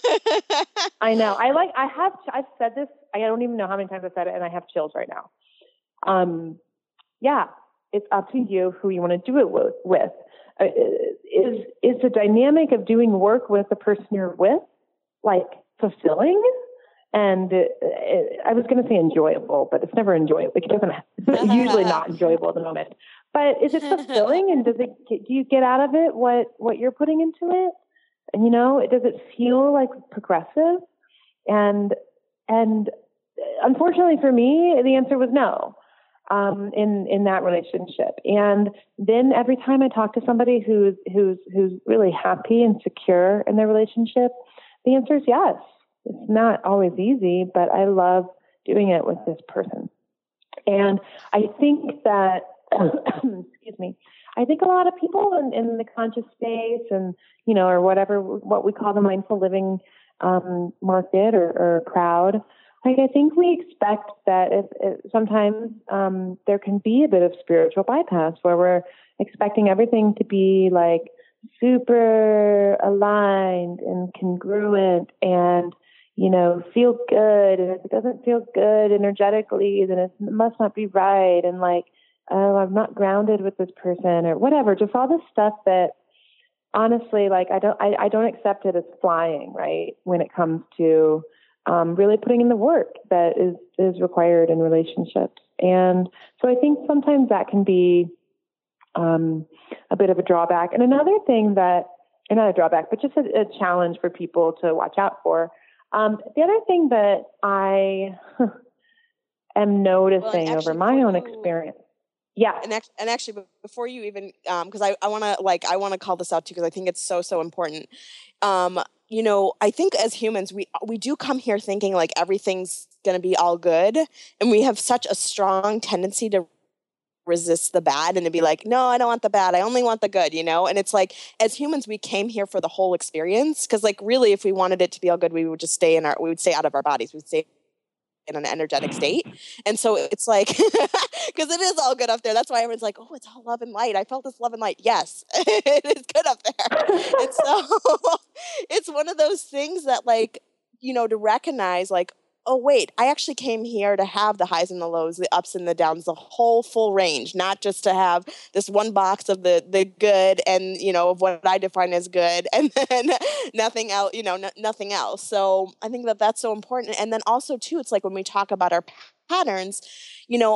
I know. I like, I have, I've said this, I don't even know how many times I've said it, and I have chills right now. Um, yeah, it's up to you who you want to do it with. with. Uh, is, is the dynamic of doing work with the person you're with, like, fulfilling? And it, it, I was going to say enjoyable, but it's never enjoyable. Like, it doesn't, it's usually not enjoyable at the moment. But is it fulfilling? And does it, do you get out of it what, what you're putting into it? And, you know, does it feel like progressive? And, and unfortunately for me, the answer was no, um, in, in that relationship. And then every time I talk to somebody who's, who's, who's really happy and secure in their relationship, the answer is yes. It's not always easy, but I love doing it with this person. And I think that, excuse me, I think a lot of people in, in the conscious space and, you know, or whatever, what we call the mindful living um, market or, or crowd, like, I think we expect that if, if sometimes um, there can be a bit of spiritual bypass where we're expecting everything to be like super aligned and congruent and, you know, feel good. And if it doesn't feel good energetically, then it must not be right. And like, oh, I'm not grounded with this person or whatever. Just all this stuff that honestly, like, I don't, I, I don't accept it as flying, right? When it comes to um, really putting in the work that is, is required in relationships. And so I think sometimes that can be um, a bit of a drawback. And another thing that, or not a drawback, but just a, a challenge for people to watch out for. Um, the other thing that I am noticing well, actually, over my own you, experience. Yeah. And, act, and actually, before you even, um, cause I, I want to like, I want to call this out too, cause I think it's so, so important. Um, you know, I think as humans, we, we do come here thinking like everything's going to be all good. And we have such a strong tendency to resist the bad and to be like, no, I don't want the bad. I only want the good, you know? And it's like, as humans, we came here for the whole experience. Cause like, really, if we wanted it to be all good, we would just stay in our, we would stay out of our bodies. We'd stay in an energetic state. And so it's like, because it is all good up there. That's why everyone's like, oh, it's all love and light. I felt this love and light. Yes, it is good up there. And so it's one of those things that, like, you know, to recognize like, oh, wait, I actually came here to have the highs and the lows, the ups and the downs, the whole full range, not just to have this one box of the, the good and, you know, of what I define as good and then nothing else, you know, n- nothing else. So I think that that's so important. And then also too, it's like when we talk about our patterns, you know,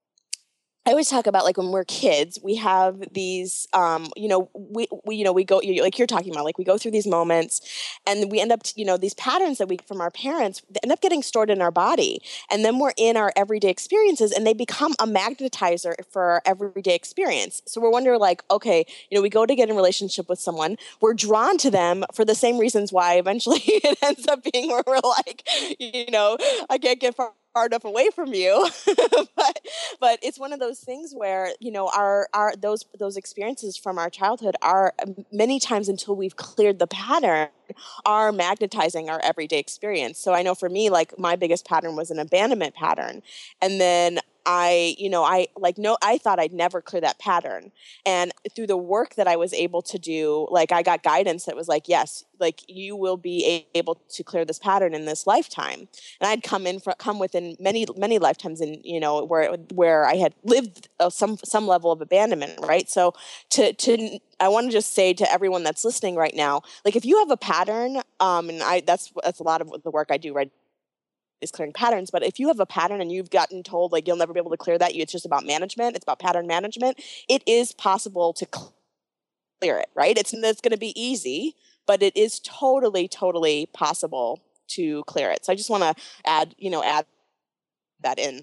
I always talk about like when we're kids, we have these, um, you know, we, we, you know, we go, like you're talking about, like we go through these moments and we end up, you know, these patterns that we, from our parents, they end up getting stored in our body. And then we're in our everyday experiences and they become a magnetizer for our everyday experience. So we're wondering like, okay, you know, we go to get in a relationship with someone, we're drawn to them for the same reasons why eventually it ends up being where we're like, you know, I can't get far far enough away from you. but but it's one of those things where, you know, our our those those experiences from our childhood are many times, until we've cleared the pattern, are magnetizing our everyday experience. So I know for me, like my biggest pattern was an abandonment pattern. And then I, you know, I like, no, I thought I'd never clear that pattern. And through the work that I was able to do, like I got guidance that was like, yes, like you will be able to clear this pattern in this lifetime. And I'd come in, from, come within many, many lifetimes in, you know, where, where I had lived uh, some, some level of abandonment. Right. So to, to, I want to just say to everyone that's listening right now, like if you have a pattern, um, and I, that's, that's a lot of the work I do right is clearing patterns. But if you have a pattern and you've gotten told like you'll never be able to clear that, you it's just about management, it's about pattern management, it is possible to clear it, right? It's, it's going to be easy, but it is totally, totally possible to clear it. So I just want to add, you know, add that in.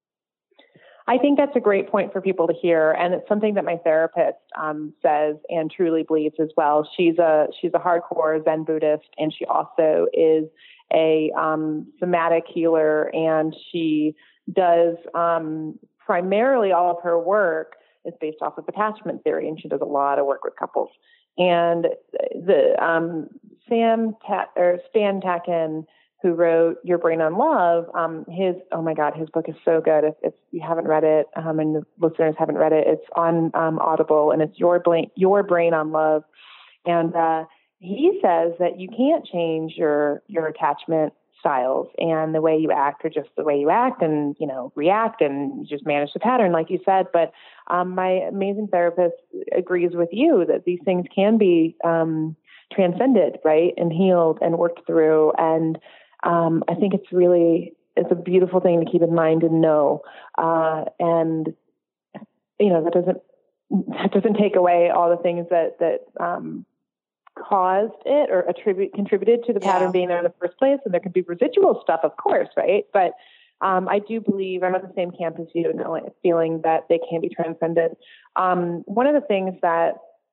I think that's a great point for people to hear. And it's something that my therapist um, says and truly believes as well. She's a, she's a hardcore Zen Buddhist, and she also is a um, somatic healer, and she does um, primarily all of her work is based off of attachment theory, and she does a lot of work with couples. And the um, Sam Ta- or Stan Tatkin who wrote Your Brain on Love, um, his, oh my God, his book is so good. If, if you haven't read it, um, and the listeners haven't read it, it's on um, Audible, and it's Your Brain, Your Brain on Love. And uh, he says that you can't change your, your attachment styles, and the way you act are just the way you act, and, you know, react, and you just manage the pattern, like you said. But um, my amazing therapist agrees with you that these things can be um, transcended, right, and healed and worked through. And um, I think it's really, it's a beautiful thing to keep in mind and know. Uh, and, you know, that doesn't, that doesn't take away all the things that, that, um, caused it or attribute contributed to the Yeah. pattern being there in the first place. And there can be residual stuff, of course, right? But um, I do believe I'm at the same camp as you, knowing, feeling that they can be transcended. Um, one of the things that,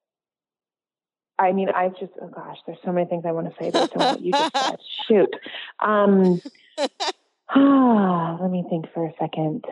I mean, I've just, oh gosh, there's so many things I want to say based on what you just said. Shoot. Um, ah, let me think for a second.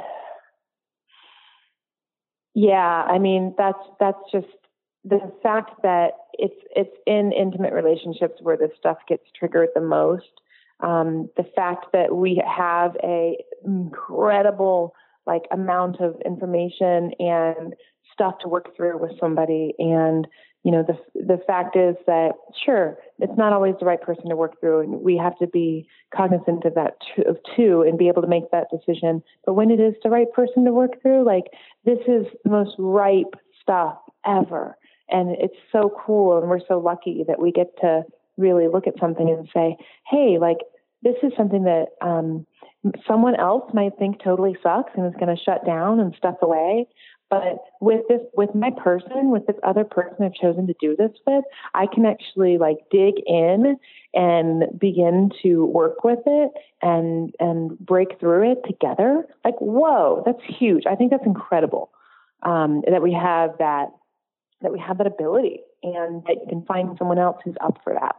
Yeah, I mean, that's, that's just, the fact that it's it's in intimate relationships where this stuff gets triggered the most. Um, the fact that we have a incredible like amount of information and stuff to work through with somebody, and you know the the fact is that sure, it's not always the right person to work through, and we have to be cognizant of that too, of too, and be able to make that decision. But when it is the right person to work through, like this is the most ripe stuff ever. And it's so cool, and we're so lucky that we get to really look at something and say, hey, like, this is something that um, someone else might think totally sucks and is going to shut down and stuff away. But with this, with my person, with this other person I've chosen to do this with, I can actually, like, dig in and begin to work with it and and break through it together. Like, whoa, that's huge. I think that's incredible um, that we have that. that we have that ability, and that you can find someone else who's up for that.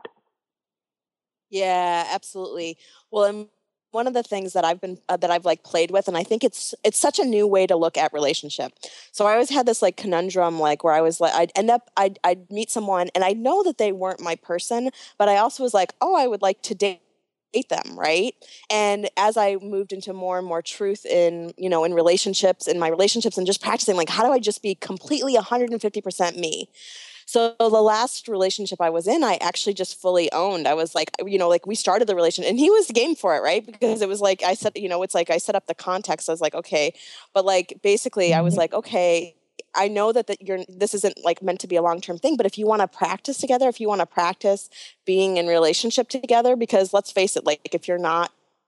Yeah, absolutely. Well, and one of the things that I've been, uh, that I've like played with, and I think it's, it's such a new way to look at relationship. So I always had this like conundrum, like where I was like, I'd end up, I'd, I'd meet someone and I know that they weren't my person, but I also was like, oh, I would like to date them, right? And as I moved into more and more truth in, you know, in relationships, in my relationships, and just practicing, like, how do I just be completely one hundred fifty percent me? So the last relationship I was in, I actually just fully owned. I was like, you know, like we started the relationship and he was game for it, right? Because it was like, I said, you know, it's like I set up the context. I was like, okay, but like, basically I was like, okay, I know that, that you're, this isn't like meant to be a long-term thing, but if you want to practice together, if you want to practice being in relationship together, because let's face it, like if you're not,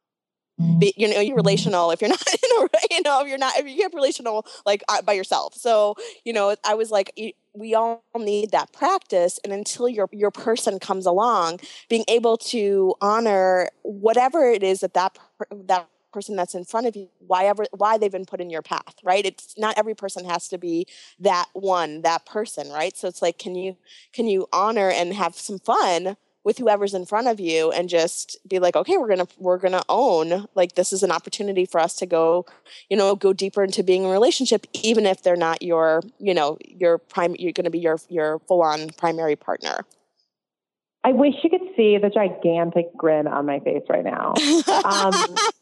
be, you know, you're relational, if you're not, you know, you know, if you're not, if you get relational, like uh, by yourself. So, you know, I was like, we all need that practice. And until your, your person comes along, being able to honor whatever it is that that, that person that's in front of you, why ever, why they've been put in your path, right? It's not every person has to be that one, that person, right? So it's like, can you, can you honor and have some fun with whoever's in front of you and just be like, okay, we're going to, we're going to own, like, this is an opportunity for us to go, you know, go deeper into being in a relationship, even if they're not your, you know, your prime, you're going to be your, your full on primary partner. I wish you could see the gigantic grin on my face right now. um,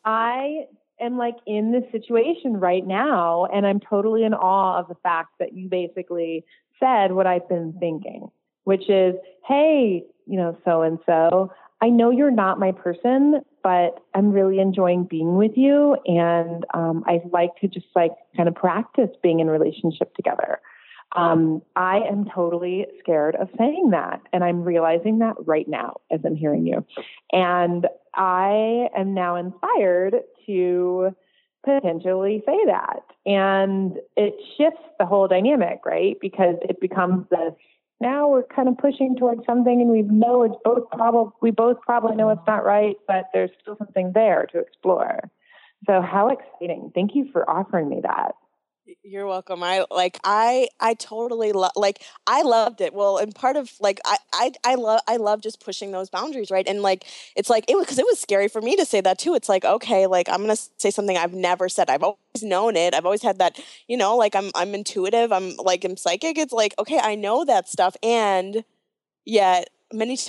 I am like in this situation right now, and I'm totally in awe of the fact that you basically said what I've been thinking, which is, hey, you know, so-and-so, I know you're not my person, but I'm really enjoying being with you. And um, I'd like to just like kind of practice being in relationship together. Um, I am totally scared of saying that. And I'm realizing that right now as I'm hearing you. And I am now inspired to potentially say that. And it shifts the whole dynamic, right? Because it becomes this, now we're kind of pushing towards something, and we know it's both probably, we both probably know it's not right, but there's still something there to explore. So how exciting. Thank you for offering me that. You're welcome. I like, I, I totally love, like, I loved it. Well, and part of like, I, I, I love, I love just pushing those boundaries. Right. And like, it's like, it was, cause it was scary for me to say that too. It's like, okay, like I'm going to say something I've never said. I've always known it. I've always had that, you know, like I'm, I'm intuitive. I'm like, I'm psychic. It's like, okay, I know that stuff. And yet many times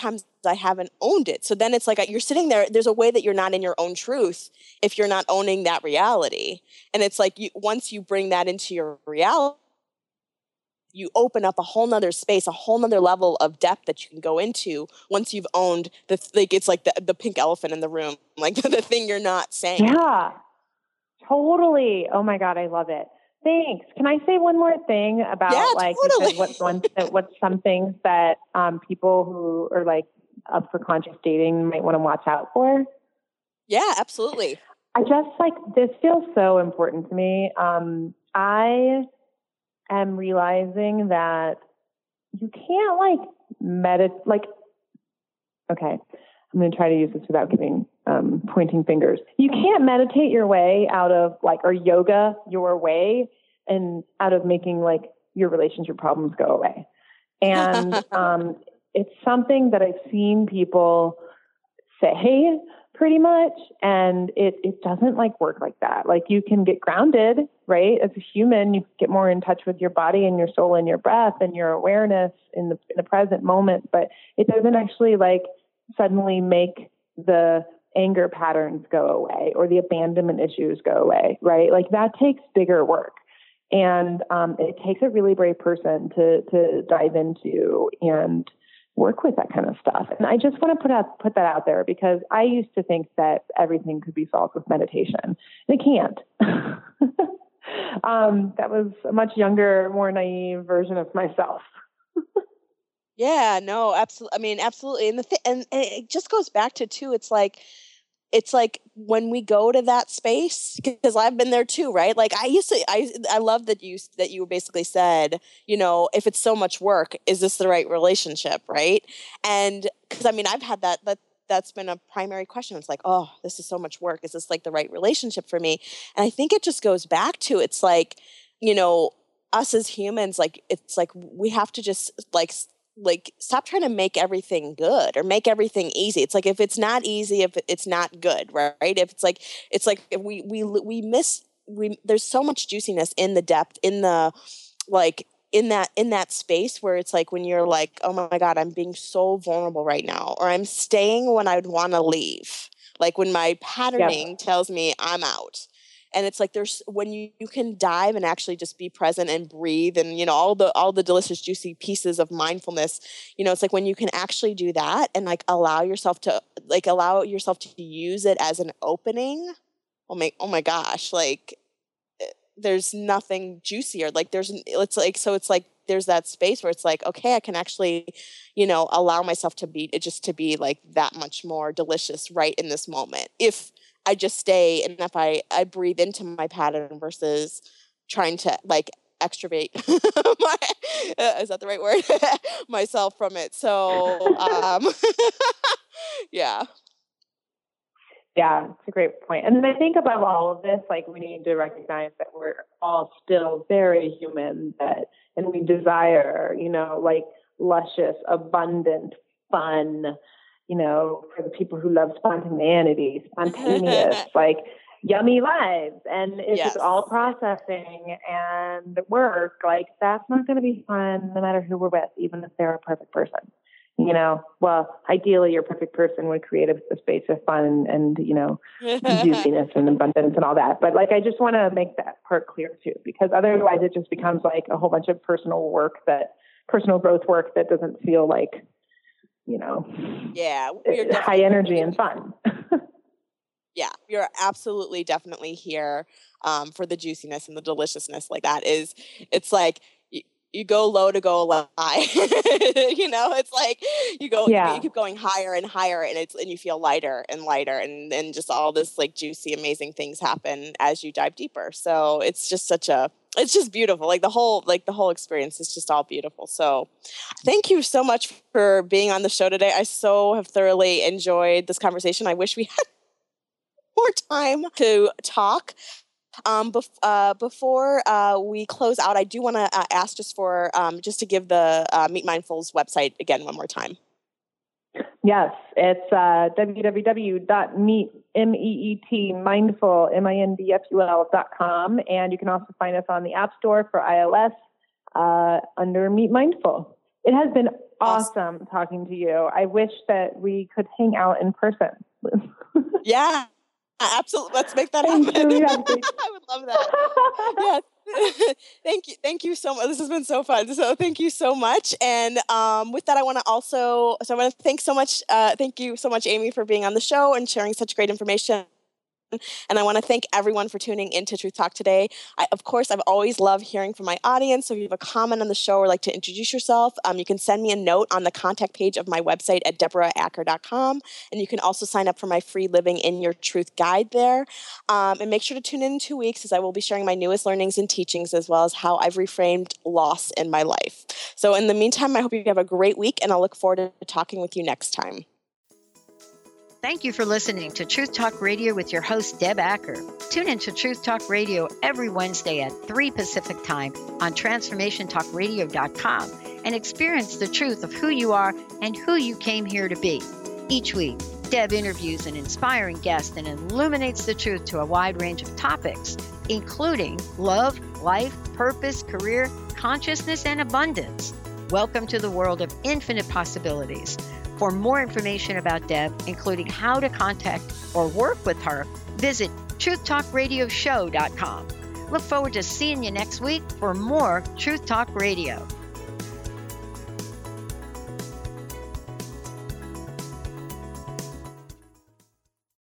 I haven't owned it. So then it's like you're sitting there, there's a way that you're not in your own truth if you're not owning that reality. And it's like you, once you bring that into your reality, you open up a whole nother space, a whole nother level of depth that you can go into once you've owned the, like, it's like the, the pink elephant in the room, like the, the thing you're not saying. Yeah, totally. Oh my God, I love it. Thanks. Can I say one more thing about yeah, like totally. you said, what's one what's some things that um, people who are like up for conscious dating might want to watch out for? Yeah, absolutely. I just like this feels so important to me. Um, I am realizing that you can't like meditate. Like, okay, I'm going to try to use this without giving um, pointing fingers. You can't meditate your way out of like, or yoga your way and out of making like your relationship problems go away. And um, it's something that I've seen people say pretty much, and it, it doesn't like work like that. Like you can get grounded, right? As a human, you get more in touch with your body and your soul and your breath and your awareness in the, in the present moment, but it doesn't actually like suddenly make the anger patterns go away or the abandonment issues go away, right? Like that takes bigger work. And um, it takes a really brave person to to dive into and work with that kind of stuff. And I just want to put out put that out there because I used to think that everything could be solved with meditation. And it can't. um, that was a much younger, more naive version of myself. Yeah, no, absolutely. I mean, absolutely. And the th- and, and it just goes back to too, it's like, it's like when we go to that space, because I've been there too, right? Like I used to, I, I love that you, that you basically said, you know, if it's so much work, is this the right relationship? Right. And cause I mean, I've had that, that, that's been a primary question. It's like, oh, this is so much work. Is this like the right relationship for me? And I think it just goes back to, it's like, you know, us as humans, like, it's like, we have to just like, like stop trying to make everything good or make everything easy. It's like, if it's not easy, if it's not good, right? If it's like, it's like if we, we, we miss, we, there's so much juiciness in the depth, in the, like in that, in that space where it's like, when you're like, oh my God, I'm being so vulnerable right now, or I'm staying when I'd want to leave. Like when my patterning yep. tells me I'm out. And it's like, there's, when you, you can dive and actually just be present and breathe and, you know, all the, all the delicious, juicy pieces of mindfulness, you know, it's like when you can actually do that and like allow yourself to like, allow yourself to use it as an opening. Oh my, oh my gosh. Like there's nothing juicier. Like there's, it's like, so it's like, there's that space where it's like, okay, I can actually, you know, allow myself to be, just to be like that much more delicious right in this moment. If I just stay and if I, I breathe into my pattern versus trying to like extravate my, uh, is that the right word? myself from it. So, um, yeah. Yeah, it's a great point. And then I think above all of this, like we need to recognize that we're all still very human, that, and we desire, you know, like luscious, abundant, fun, you know, for the people who love spontaneity, spontaneous, like yummy lives. And if yes. it's all processing and work, like that's not going to be fun no matter who we're with, even if they're a perfect person. You know, well, ideally your perfect person would create a, a space of fun and, and you know, juiciness and abundance and all that. But like, I just want to make that part clear too, because otherwise it just becomes like a whole bunch of personal work that, personal growth work that doesn't feel like, you know, yeah, high energy and fun. Yeah, you're absolutely definitely here um, for the juiciness and the deliciousness. Like that is, it's like you, you go low to go high. you know, it's like you go, yeah. you, you keep going higher and higher, and it's and you feel lighter and lighter, and then just all this like juicy, amazing things happen as you dive deeper. So it's just such a It's just beautiful. Like the whole, like the whole experience is just all beautiful. So thank you so much for being on the show today. I so have thoroughly enjoyed this conversation. I wish we had more time to talk. Um, bef- uh, before uh, we close out, I do want to uh, ask just for, um, just to give the uh, Meet Mindful's website again one more time. Yes, it's uh, w w w dot meet mindful dot com, and you can also find us on the App Store for iOS uh, under Meet Mindful. It has been awesome talking to you. I wish that we could hang out in person. Yeah, absolutely. Let's make that happen. I would love that. Yeah. Thank you. Thank you so much. This has been so fun. So thank you so much. And um, with that, I want to also, so I want to thank so much, uh, thank you so much, Amy, for being on the show and sharing such great information. And I want to thank everyone for tuning into Truth Talk today. I, of course, I've always loved hearing from my audience. So if you have a comment on the show or like to introduce yourself, um, you can send me a note on the contact page of my website at deborah acker dot com. And you can also sign up for my free Living in Your Truth guide there. Um, and make sure to tune in in two weeks as I will be sharing my newest learnings and teachings, as well as how I've reframed loss in my life. So in the meantime, I hope you have a great week, and I'll look forward to talking with you next time. Thank you for listening to Truth Talk Radio with your host, Deb Acker. Tune in to Truth Talk Radio every Wednesday at three Pacific Time on transformation talk radio dot com and experience the truth of who you are and who you came here to be. Each week, Deb interviews an inspiring guest and illuminates the truth to a wide range of topics, including love, life, purpose, career, consciousness, and abundance. Welcome to the world of infinite possibilities. For more information about Deb, including how to contact or work with her, visit truth talk radio show dot com. Look forward to seeing you next week for more Truth Talk Radio.